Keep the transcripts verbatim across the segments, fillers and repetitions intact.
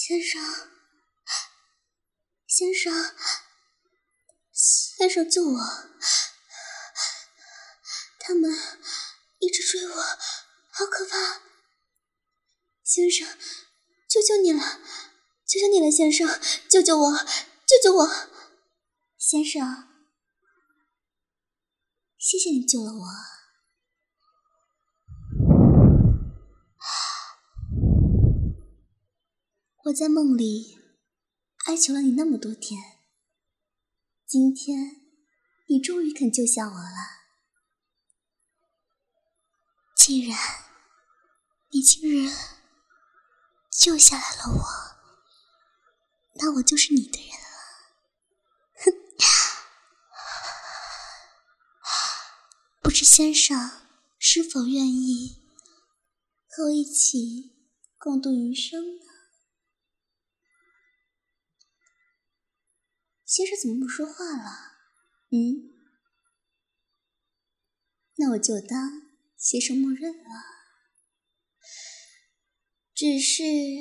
先生，先生，先生救我！他们一直追我，好可怕！先生，求求你了，求求你了，先生，救救我，救救我！先生，谢谢你救了我。我在梦里哀求了你那么多天，今天你终于肯救下我了。既然你今日救下来了我，那我就是你的人了。哼，不知先生是否愿意和我一起共度余生呢？先生怎么不说话了？嗯，那我就当先生默认了。只是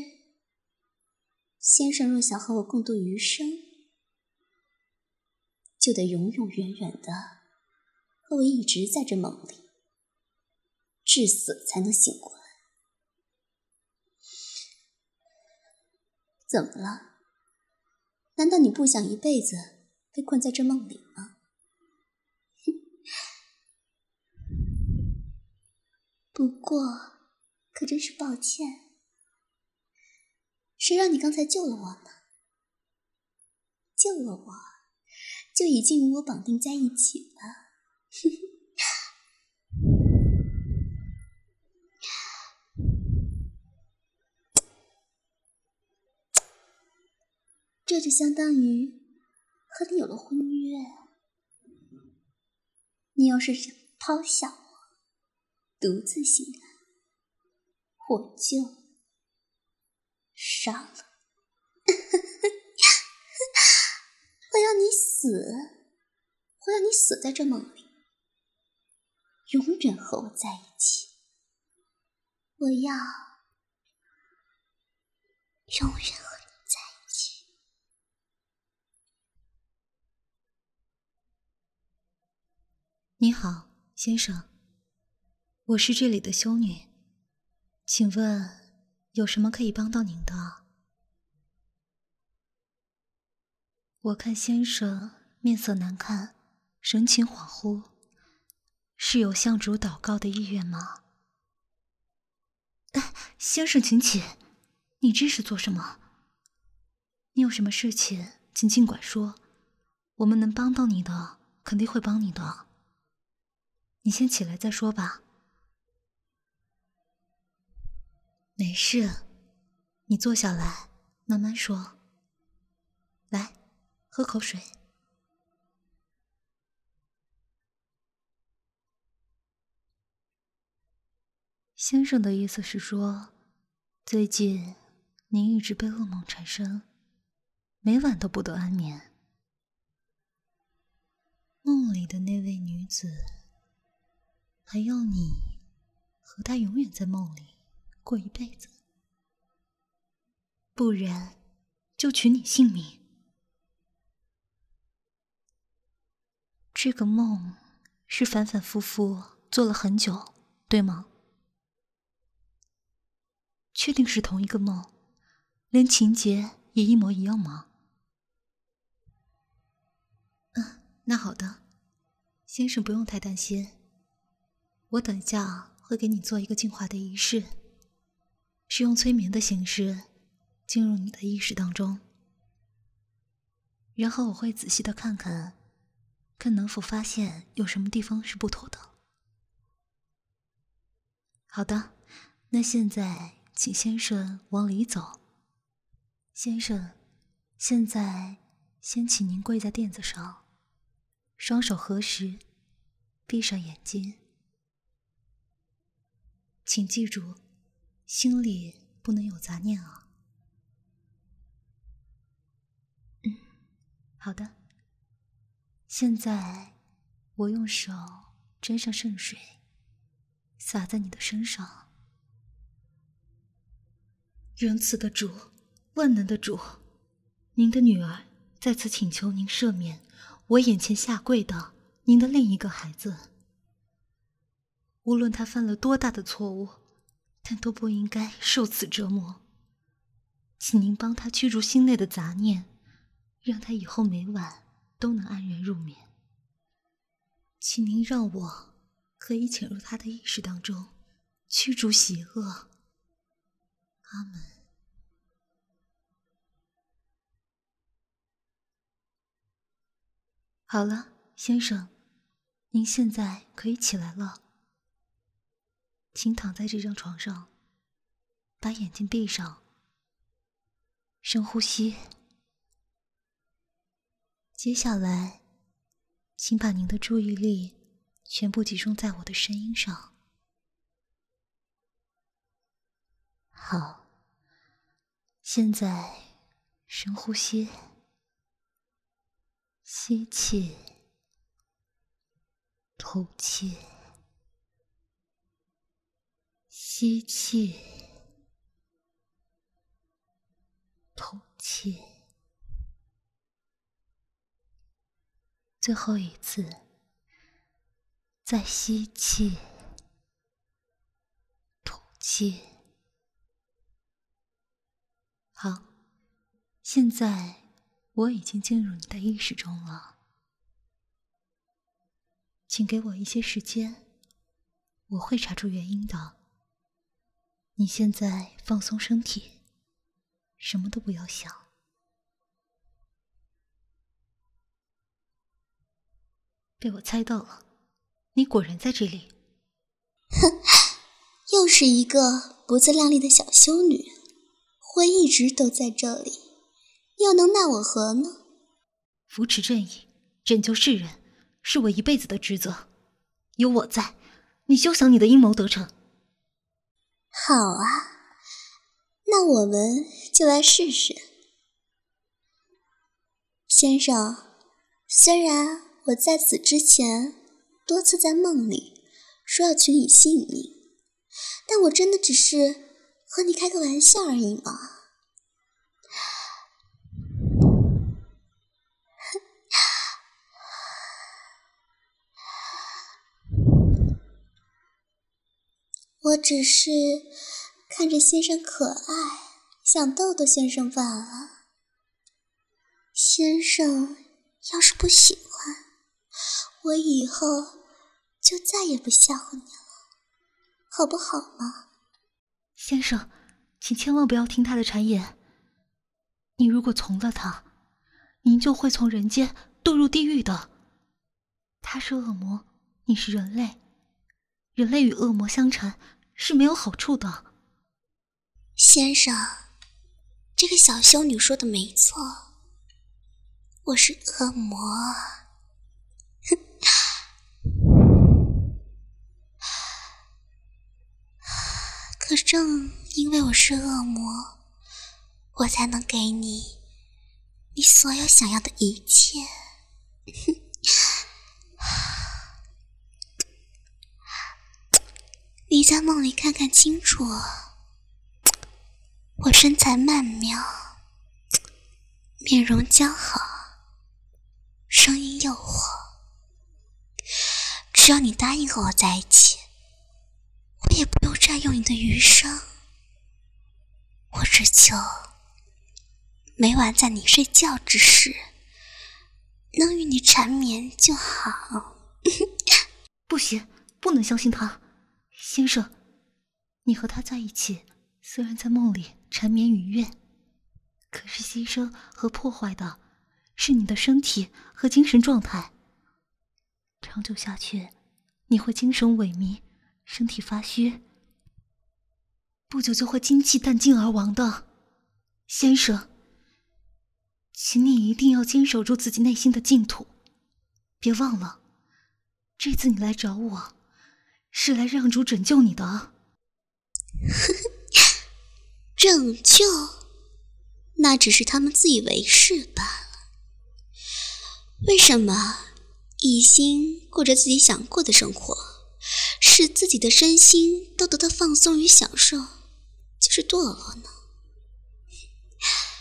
先生若想和我共度余生，就得永永远远的和我一直在这梦里，至死才能醒过来。怎么了？难道你不想一辈子被困在这梦里吗？不过可真是抱歉，谁让你刚才救了我呢？救了我就已经与我绑定在一起了。这就相当于和你有了婚约。你要是想抛下我独自醒来，我就杀了。我要你死，我要你死在这梦里，永远和我在一起。我要永远和你在一起。 你好，先生，我是这里的修女，请问有什么可以帮到您的？我看先生面色难看，神情恍惚，是有向主祷告的意愿吗？哎，先生请起，你这是做什么？你有什么事情请尽管说，我们能帮到你的肯定会帮你的。你先起来再说吧。没事，你坐下来慢慢说。来，喝口水。先生的意思是说，最近您一直被噩梦缠身，每晚都不得安眠。梦里的那位女子还要你和她永远在梦里过一辈子，不然就取你性命。这个梦是反反复复做了很久，对吗？确定是同一个梦，连情节也一模一样吗？嗯，那好的，先生不用太担心，我等下会给你做一个净化的仪式，是用催眠的形式进入你的意识当中，然后我会仔细的看看，看能否发现有什么地方是不妥的。好的，那现在请先生往里走。先生，现在先请您跪在垫子上，双手合十，闭上眼睛。请记住，心里不能有杂念啊。嗯，好的。现在我用手沾上圣水，洒在你的身上，仁慈的主， 万能的主，您的女儿在此请求您赦免我眼前下跪的您的另一个孩子。无论他犯了多大的错误，但都不应该受此折磨。请您帮他驱逐心内的杂念，让他以后每晚都能安然入眠。请您让我可以潜入他的意识当中，驱逐邪恶。阿门。好了，先生，您现在可以起来了。请躺在这张床上，把眼睛闭上，深呼吸。接下来，请把您的注意力全部集中在我的声音上。好，现在深呼吸，吸气，吐气，吸气，吐气。最后一次，再吸气，吐气。好，现在我已经进入你的意识中了，请给我一些时间，我会查出原因的。你现在放松身体，什么都不要想。被我猜到了，你果然在这里。 哼，又是一个不自量力的小修女，会一直都在这里，又能奈我何呢？ 扶持正义，拯救世人，是我一辈子的职责。有我在，你休想你的阴谋得逞。 好啊，那我们就来试试。先生，虽然我在此之前多次在梦里说要取你性命，但我真的只是和你开个玩笑而已嘛。我只是看着先生可爱，想逗逗先生罢了。先生要是不喜欢，我以后就再也不吓唬你了，好不好嘛？ 先生，请千万不要听他的谗言。你如果从了他，您就会从人间堕入地狱的。他是恶魔，你是人类，人类与恶魔相缠是没有好处的。 先生，这个小修女说的没错，我是恶魔。可正因为我是恶魔，我才能给你你所有想要的一切。你在梦里看看清楚，我身材曼妙，面容姣好，声音诱惑。只要你答应和我在一起，我也不用占用你的余生。我只求每晚在你睡觉之时，能与你缠绵就好。 不行，不能相信他。先生，你和他在一起，虽然在梦里缠绵愉悦，可是牺牲和破坏的是你的身体和精神状态。长久下去，你会精神萎靡，身体发虚，不久就会精气弹尽而亡的。先生，请你一定要坚守住自己内心的净土，别忘了，这次你来找我是来让主拯救你的啊。 拯救？那只是他们自以为是罢了。为什么一心过着自己想过的生活，使自己的身心都得到放松与享受，就是堕落呢？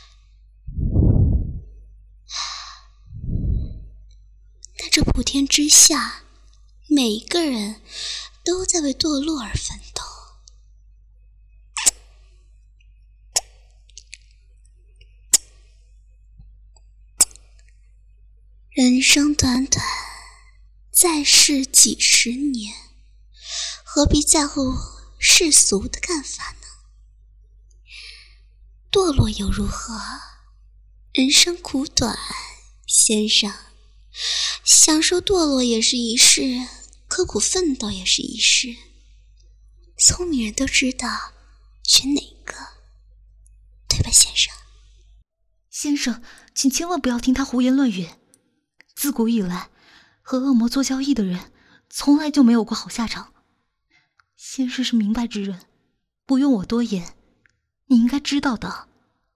天之下，每一个人都在为堕落而奋斗。人生短短，在世几十年，何必在乎世俗的看法呢？堕落又如何？人生苦短，先生，享受堕落也是一世，刻苦奋斗也是一世。聪明人都知道选哪个，对吧，先生？ 先生，请千万不要听他胡言乱语。自古以来，和恶魔做交易的人从来就没有过好下场。先生是明白之人，不用我多言，你应该知道的。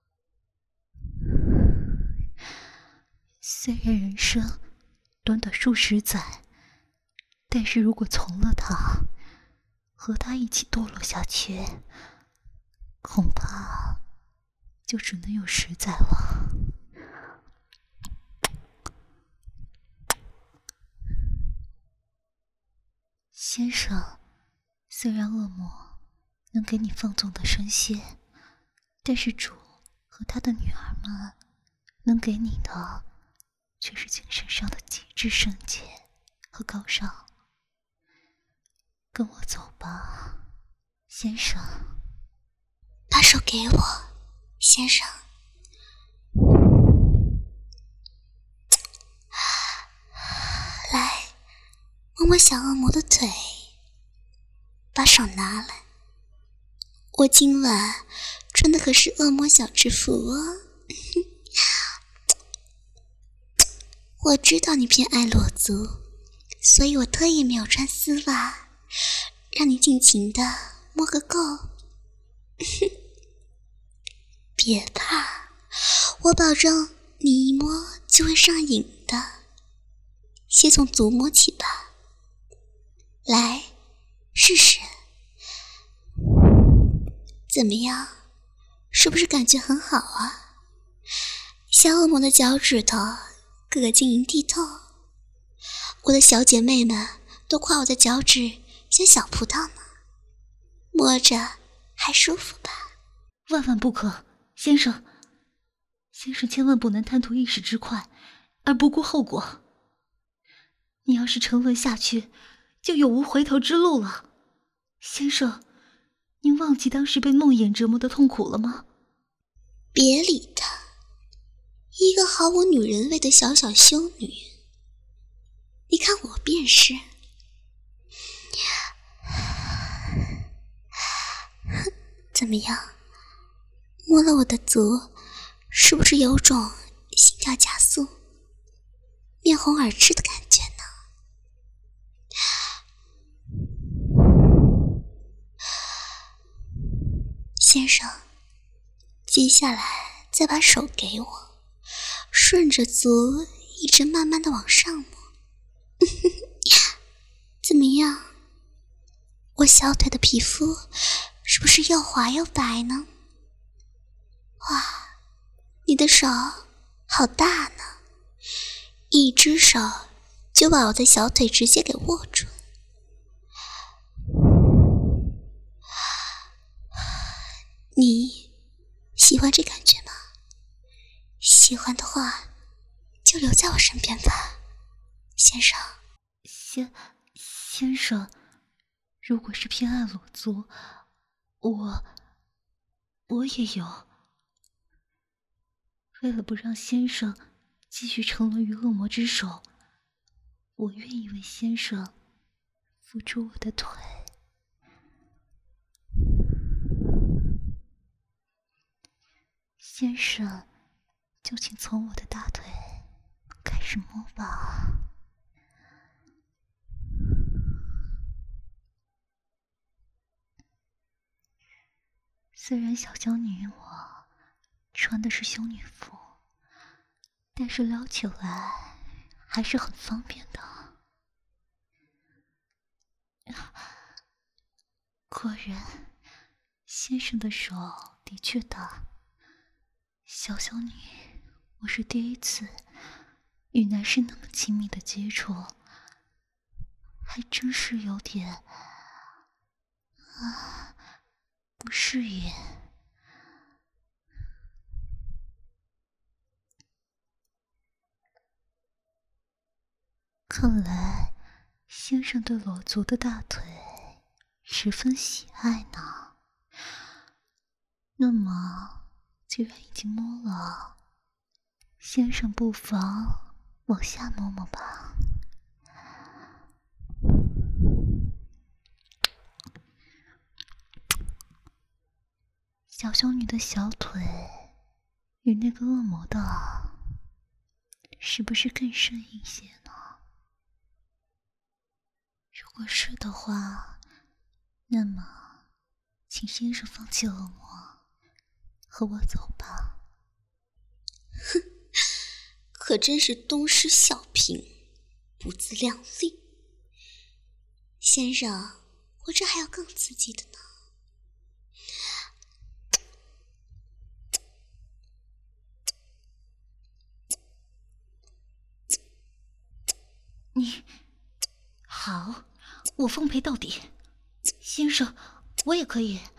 虽然人生短短数十载，但是如果从了他，和他一起堕落下去，恐怕就只能有十载了。先生，虽然恶魔能给你放纵的神仙，但是主和他的女儿们能给你的却是精神上的极致圣洁和高尚。跟我走吧，先生。 把手给我，先生。来，摸摸小恶魔的腿，把手拿来。我今晚穿的可是恶魔小制服哦。我知道你偏爱裸足，所以我特意没有穿丝袜，让你尽情的摸个够。别怕，我保证你一摸就会上瘾的。先从足摸起吧，来，试试。怎么样？是不是感觉很好啊？小恶魔的脚趾头个个晶莹剔透，我的小姐妹们都夸我的脚趾像小葡萄呢，摸着还舒服吧？ 万万不可，先生，先生千万不能贪图一时之快，而不顾后果。你要是沉沦下去，就永无回头之路了。先生，您忘记当时被梦魇折磨的痛苦了吗？ 别理他，一个毫无女人味的小小修女，你看我便是。怎么样，摸了我的足，是不是有种心跳加速、面红耳赤的感觉呢？先生，接下来再把手给我，顺着足一直慢慢的往上摸。怎么样？我小腿的皮肤是不是又滑又白呢？哇，你的手好大呢，一只手就把我的小腿直接给握住。你喜欢这感觉吗？喜欢的话就留在我身边吧，先生。 先先生，如果是偏爱裸足，我我也有。为了不让先生继续沉沦于恶魔之手，我愿意为先生付出我的腿。先生，就请从我的大腿开始摸吧。虽然小娇女我穿的是修女服，但是撩起来还是很方便的。果然，先生的手的确大。小娇女，我是第一次与男士那么亲密的接触， 还真是有点啊不适应。看来先生对裸足的大腿十分喜爱呢。那么既然已经摸了，先生不妨往下摸摸吧。小熊女的小腿与那个恶魔的是不是更深一些呢？如果是的话，那么请先生放弃恶魔，和我走吧。 哼，可真是东施效颦，不自量力。先生，我这还有更刺激的呢。 你好，我奉陪到底。先生，我也可以。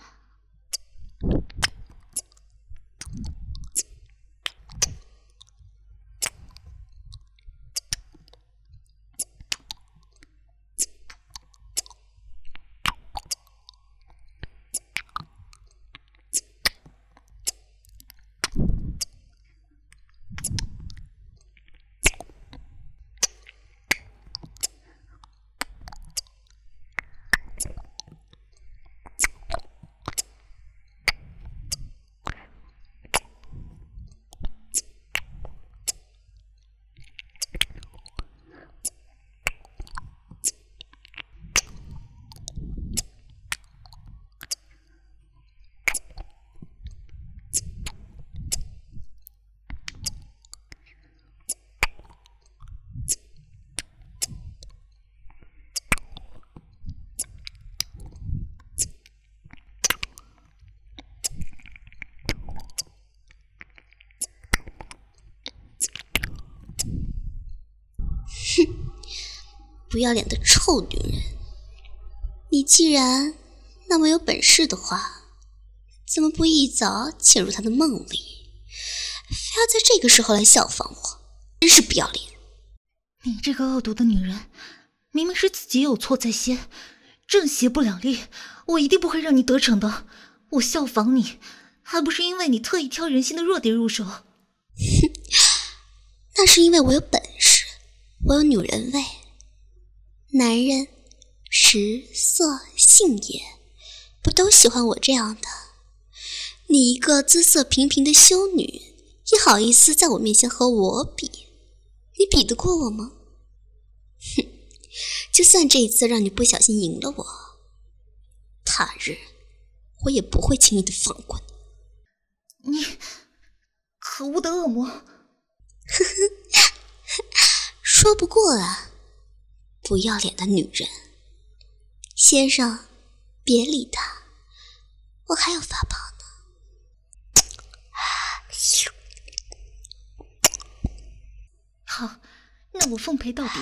不要脸的臭女人，你既然那么有本事的话，怎么不一早潜入他的梦里，非要在这个时候来效仿我，真是不要脸。 你这个恶毒的女人，明明是自己有错在先，正邪不两立，我一定不会让你得逞的。我效仿你，还不是因为你特意挑人心的弱点入手？哼， 那是因为我有本事，我有女人味。男人食色性也，不都喜欢我这样的？你一个姿色平平的修女，也好意思在我面前和我比？你比得过我吗？哼，就算这一次让你不小心赢了我，他日我也不会轻易的放过你。你可恶的恶魔！呵呵，说不过啊。不要脸的女人，先生，别理他，我还有法宝呢。 好，那我奉陪到底。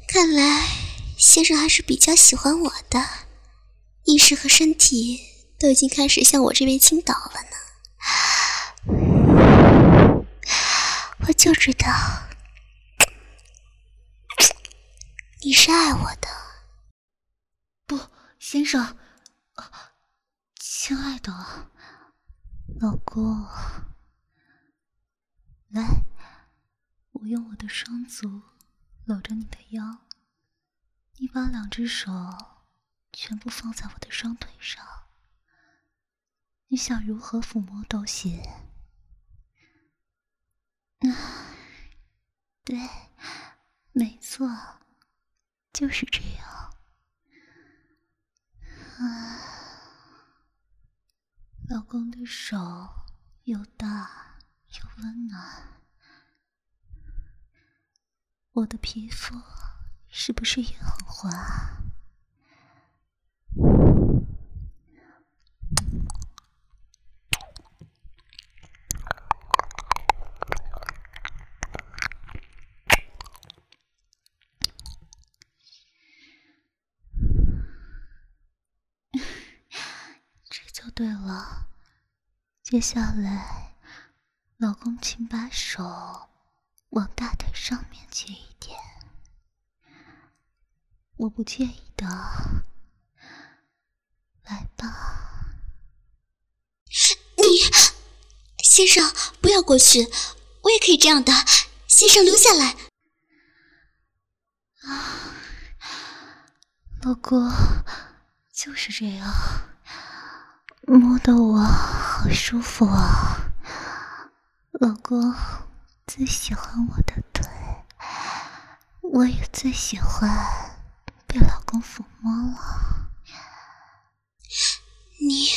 看来先生还是比较喜欢我的，意识和身体都已经开始向我这边倾倒了呢。我就知道你是爱我的。 不，先生，亲爱的老公，来，我用我的双足搂着你的腰，你把两只手全部放在我的双腿上，你想如何抚摸都行。啊，对，没错，就是这样。啊，老公的手又大又温暖，我的皮肤是不是也很滑？这就对了。接下来，老公请把手往大腿上面接一点，我不介意的。来吧。 你，先生，不要过去，我也可以这样的，先生留下来。 啊，老公，就是这样，摸得我好舒服啊。老公最喜欢我的腿，我也最喜欢被老公抚摸了。 你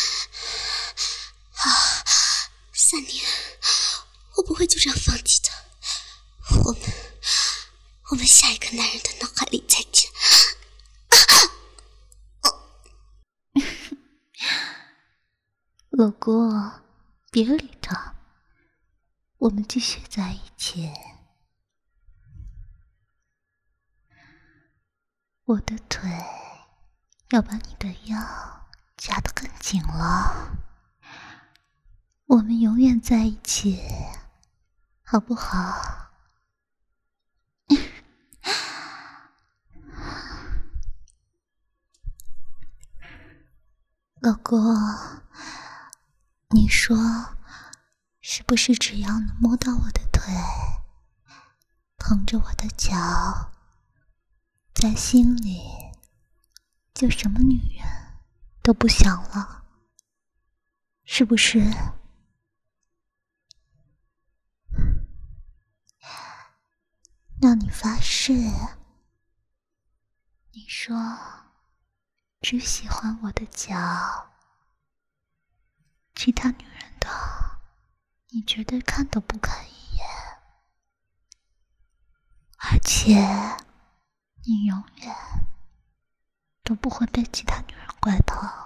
啊，三年，我不会就这样放弃的。我们，我们下一个男人的脑海里再见。 老公，别理他，我们继续在一起。我的腿要把你的腰夹得更紧了，我们永远在一起，好不好？老公，你说是不是只要能摸到我的腿，捧着我的脚，在心里就什么女人都不想了，是不是？那你发誓，你说只喜欢我的脚，其他女人的你绝对看都不看一眼，而且你永远都不会被其他女人拐跑。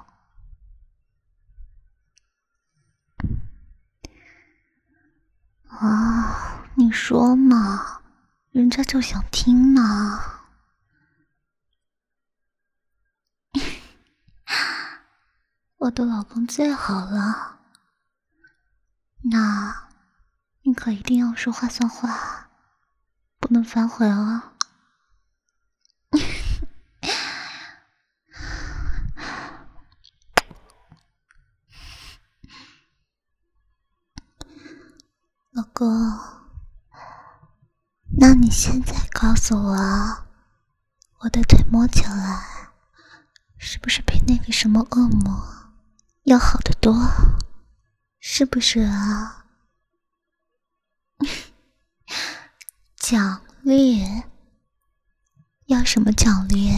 啊，你说嘛，人家就想听嘛。我的老公最好了，那你可一定要说话算话，不能反悔哦。老公，那你现在告诉我，我的腿摸起来是不是比那个什么恶魔要好得多？是不是啊？奖励？要什么奖励？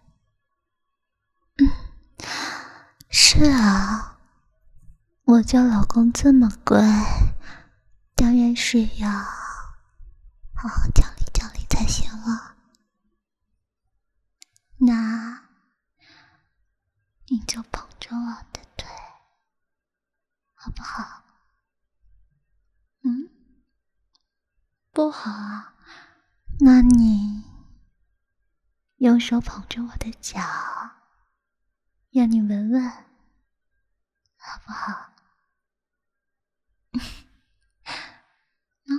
嗯，是啊，我家老公这么乖，当然是要好好奖励奖励才行了。那你就捧着我的腿，好不好？嗯，不好啊，那你用手捧着我的脚，让你闻闻，好不好？嗯，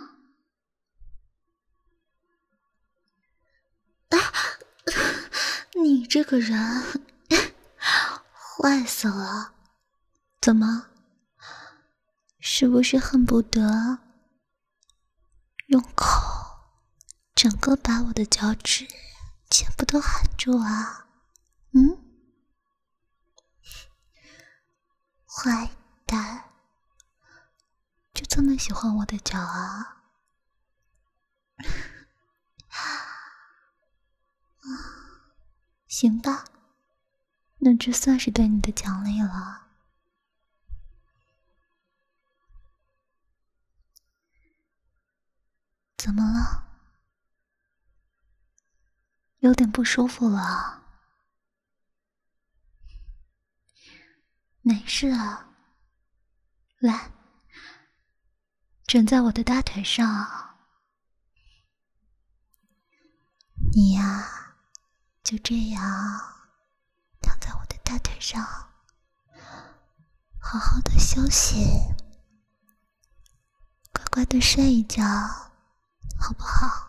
啊，你这个人坏死了！怎么？是不是恨不得用口整个把我的脚趾全部都含住啊？嗯？坏蛋，就这么喜欢我的脚啊？行吧，那这算是对你的奖励了。怎么了？有点不舒服了？没事啊，来，枕在我的大腿上，你呀，就这样躺在我的大腿上，好好的休息，乖乖的睡一觉，好不好？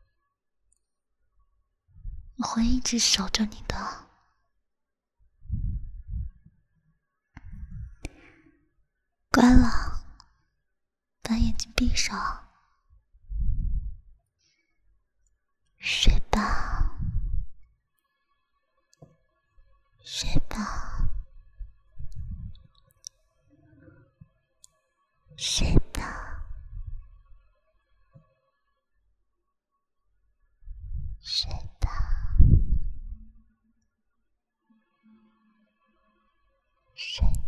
我会一直守着你的。乖了，把眼睛闭上，睡吧，睡吧，睡吧，睡吧，睡吧。